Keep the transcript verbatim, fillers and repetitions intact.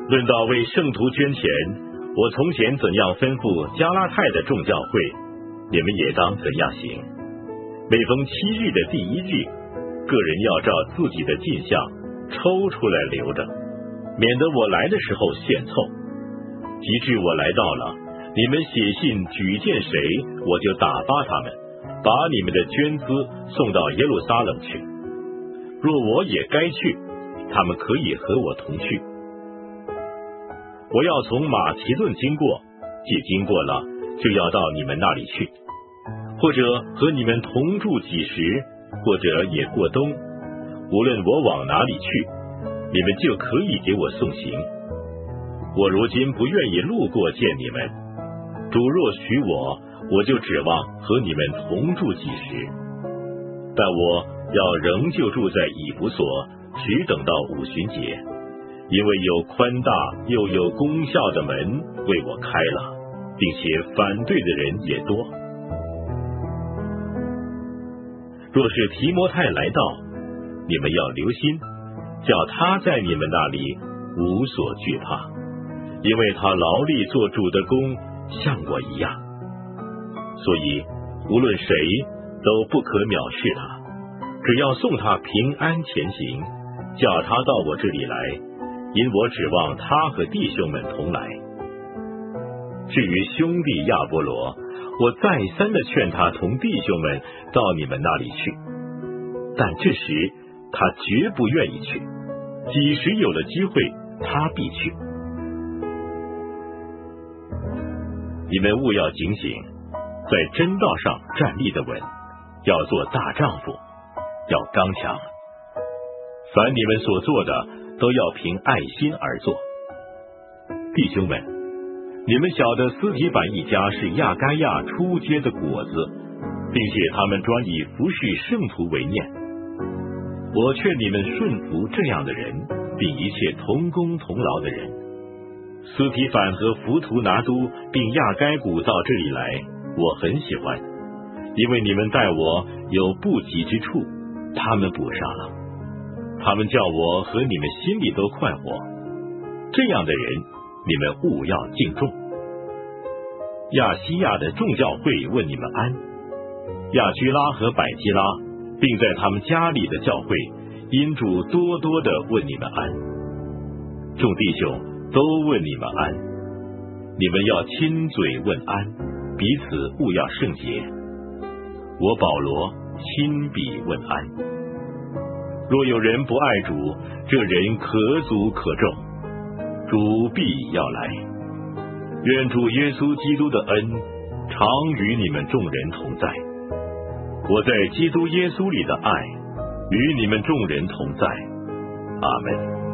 论到为圣徒捐钱，我从前怎样吩咐加拉太的众教会，你们也当怎样行。每逢七日的第一日，个人要照自己的进项抽出来留着，免得我来的时候献凑。及至我来到了，你们写信举荐谁，我就打发他们，把你们的捐资送到耶路撒冷去。若我也该去，他们可以和我同去。我要从马其顿经过，既经过了，就要到你们那里去，或者和你们同住几时，或者也过冬。无论我往哪里去，你们就可以给我送行。我如今不愿意路过见你们，主若许我，我就指望和你们同住几时。但我要仍旧住在以弗所，只等到五旬节，因为有宽大又有功效的门为我开了，并且反对的人也多。若是提摩太来到，你们要留心，叫他在你们那里无所惧怕，因为他劳力做主的工，像我一样。所以无论谁都不可藐视他，只要送他平安前行，叫他到我这里来，因我指望他和弟兄们同来。至于兄弟亚波罗，我再三的劝他同弟兄们到你们那里去，但这时他绝不愿意去，几时有了机会，他必去。你们务要警醒，在真道上站立的稳，要做大丈夫，要刚强。凡你们所做的，都要凭爱心而做。弟兄们，你们晓得斯提反一家是亚该亚初结的果子，并且他们专以服侍圣徒为念。我劝你们顺服这样的人，并一切同工同劳的人。斯提反和浮图拿都并亚该古到这里来，我很喜欢，因为你们待我有不及之处，他们补上了。他们叫我和你们心里都快活。这样的人，你们务要敬重。亚西亚的众教会问你们安，亚居拉和百基拉，并在他们家里的教会，因主多多的问你们安。众弟兄都问你们安，你们要亲嘴问安，彼此务要圣洁。我保罗亲笔问安。若有人不爱主，这人可诅可咒，主必要来。愿主耶稣基督的恩常与你们众人同在。我在基督耶稣里的爱与你们众人同在。阿们。